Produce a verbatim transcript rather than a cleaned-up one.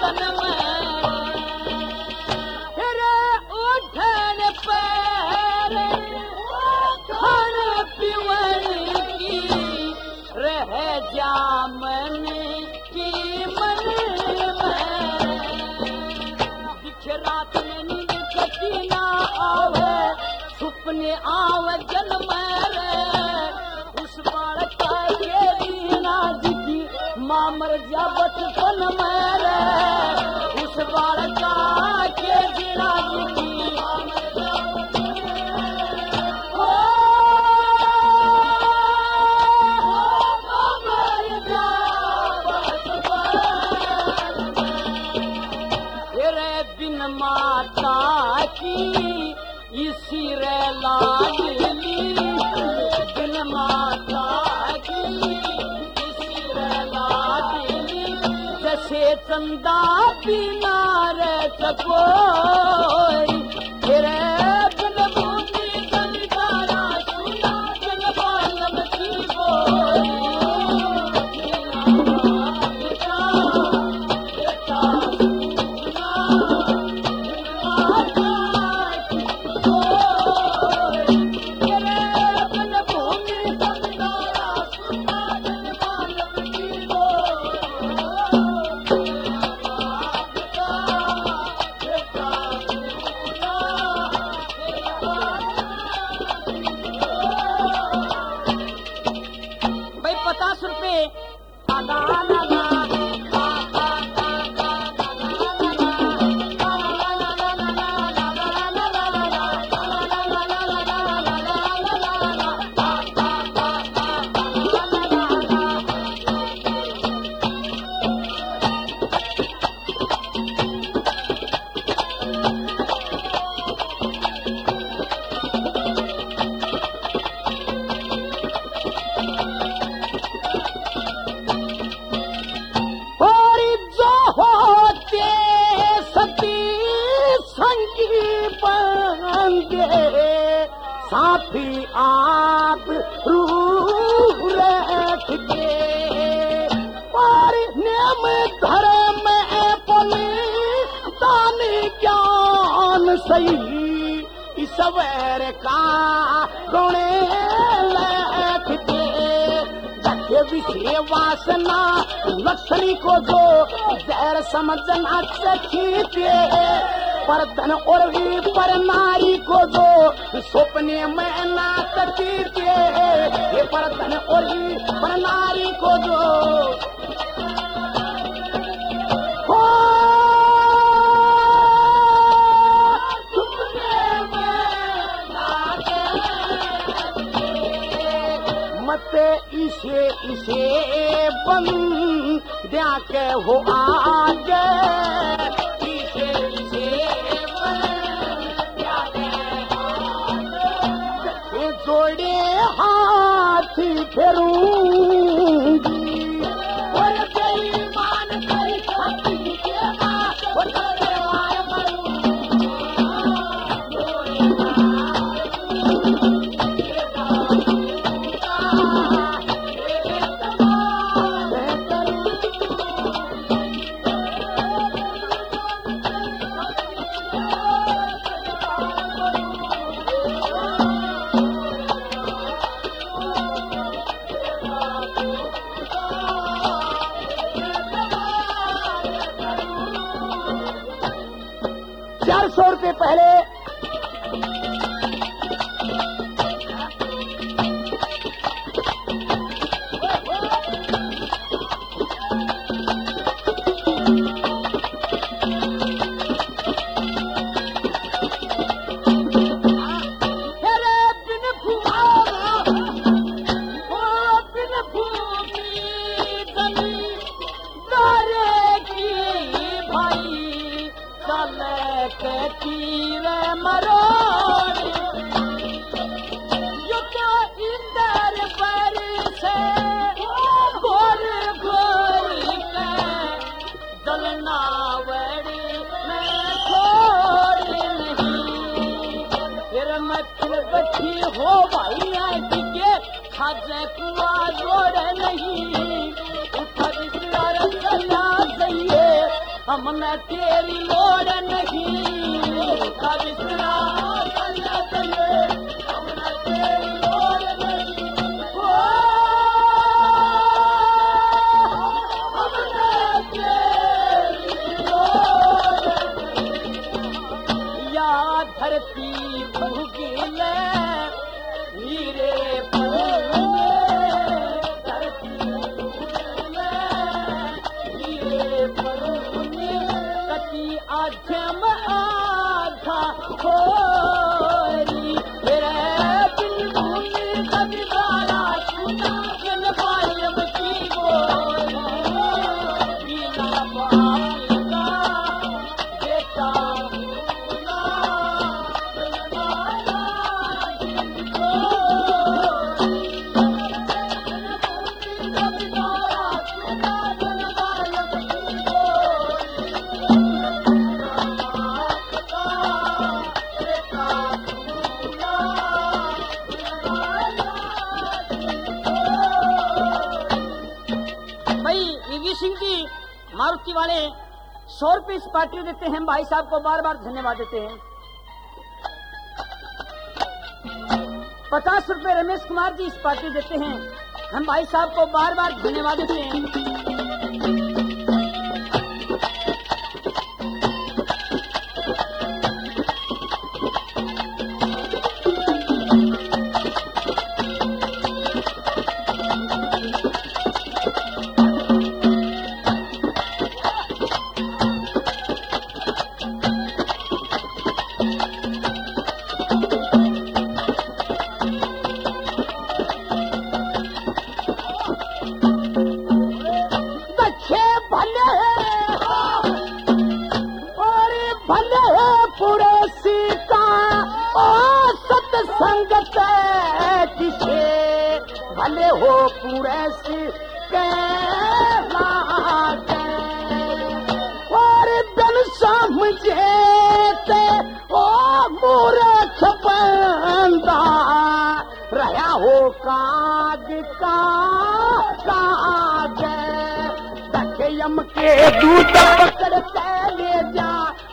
तन में फिर उठन पैर खाने पीवन की रह जामन की मन में रात में नींद कटी ना आवे सुपने आवे जन्म उस बालक के दीना जी माँ मर जा बचपन में उस बालक के दीना जी माता की इसी रे लाडली बिन माता की इसी रे लाडली जैसे चंदा बिना रे सकोई तेरे बिन बूंदी गंगारा सुना बिन बालम की बोई पचास रुपये आधा साथी आप रूह रख के और नियम धर्म पली दानी ज्ञान सही ईश्वर का गुणे लख के जगे विषय वासना लक्ष्मी को जो जहर समझना चखीते पर धन और भी पर नारी को जो सपने में ना तकीते ये पर धन और भी पर नारी को जो हो सपने में ना मत इसे इसे बंद द्या के हो आगे जोड़े हाथ फेरूंगी और बेईमान करी खाती के मां और तलवार मारूंगी चार सौ रुपये पहले हो भाई के खाजे कुआ जोड़ नहीं उठा सही हमने तेरी लोड़ नहीं बिसरा हमने तेरी लोड़ नहीं हमने तेरी लोड़ या धरती भूगिल हीरे पलने धरती भूगिल हीरे पलने कटी आजम आधा खोरी रे बिंदु कभी गारा छूटा जन पायम की गोरी बिना बाल का बेटा मारुति वाले सौ रुपये इस पार्टी देते हैं। भाई साहब को बार बार धन्यवाद देते हैं। पचास रुपये रमेश कुमार जी इस पार्टी देते हैं। हम भाई साहब को बार बार धन्यवाद देते हैं। भले हो पूरे से और दिन समझे ओ मूर्ख बंदा रहा हो काग का काग यम के दूत पकड़